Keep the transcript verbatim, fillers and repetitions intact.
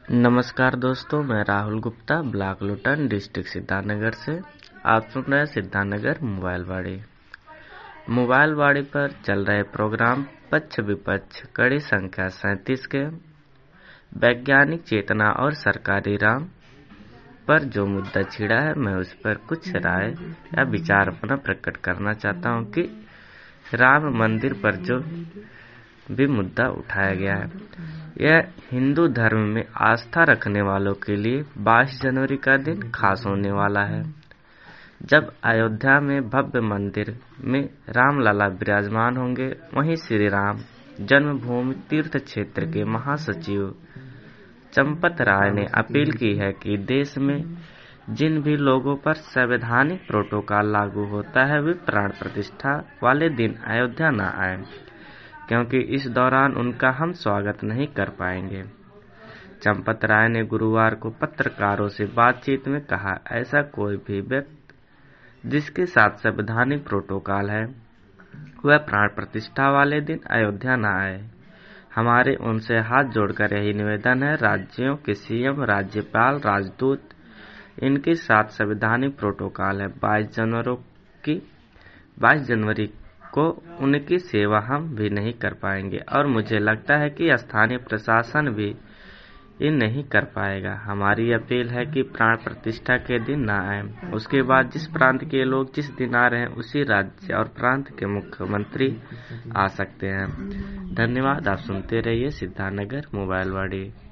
नमस्कार दोस्तों, मैं राहुल गुप्ता ब्लॉक लुटन डिस्ट्रिक्ट सिद्धार्थनगर से। आप सुन रहे हैं सिद्धार्थनगर मोबाइल वाड़ी। मोबाइल वाड़ी पर चल रहे प्रोग्राम पक्ष विपक्ष कड़ी संख्या सैंतीस के वैज्ञानिक चेतना और सरकारी राम पर जो मुद्दा छिड़ा है, मैं उस पर कुछ राय या विचार अपना प्रकट करना चाहता हूं कि राम मंदिर पर जो भी मुद्दा उठाया गया है, यह हिंदू धर्म में आस्था रखने वालों के लिए बाईस जनवरी का दिन खास होने वाला है, जब अयोध्या में भव्य मंदिर में रामलला विराजमान होंगे। वहीं श्री राम जन्मभूमि तीर्थ क्षेत्र के महासचिव चंपत राय ने अपील की है कि देश में जिन भी लोगों पर संवैधानिक प्रोटोकॉल लागू होता है, वे प्राण प्रतिष्ठा वाले दिन अयोध्या न आए, क्योंकि इस दौरान उनका हम स्वागत नहीं कर पाएंगे। चंपत राय ने गुरुवार को पत्रकारों से बातचीत में कहा, ऐसा कोई भी व्यक्ति जिसके साथ संवैधानिक प्रोटोकॉल है, वह प्राण प्रतिष्ठा वाले दिन अयोध्या न आए। हमारे उनसे हाथ जोड़कर यही निवेदन है, राज्यों के सीएम, राज्यपाल, राजदूत, इनके साथ संवैधानिक प्रोटोकॉल है। बाईस जनवरी की बाईस जनवरी को उनकी सेवा हम भी नहीं कर पाएंगे और मुझे लगता है कि स्थानीय प्रशासन भी ये नहीं कर पाएगा। हमारी अपील है कि प्राण प्रतिष्ठा के दिन ना आए। उसके बाद जिस प्रांत के लोग जिस दिन आ रहे हैं, उसी राज्य और प्रांत के मुख्यमंत्री आ सकते हैं। धन्यवाद। आप सुनते रहिए सिद्धार्थनगर मोबाइल वाड़ी।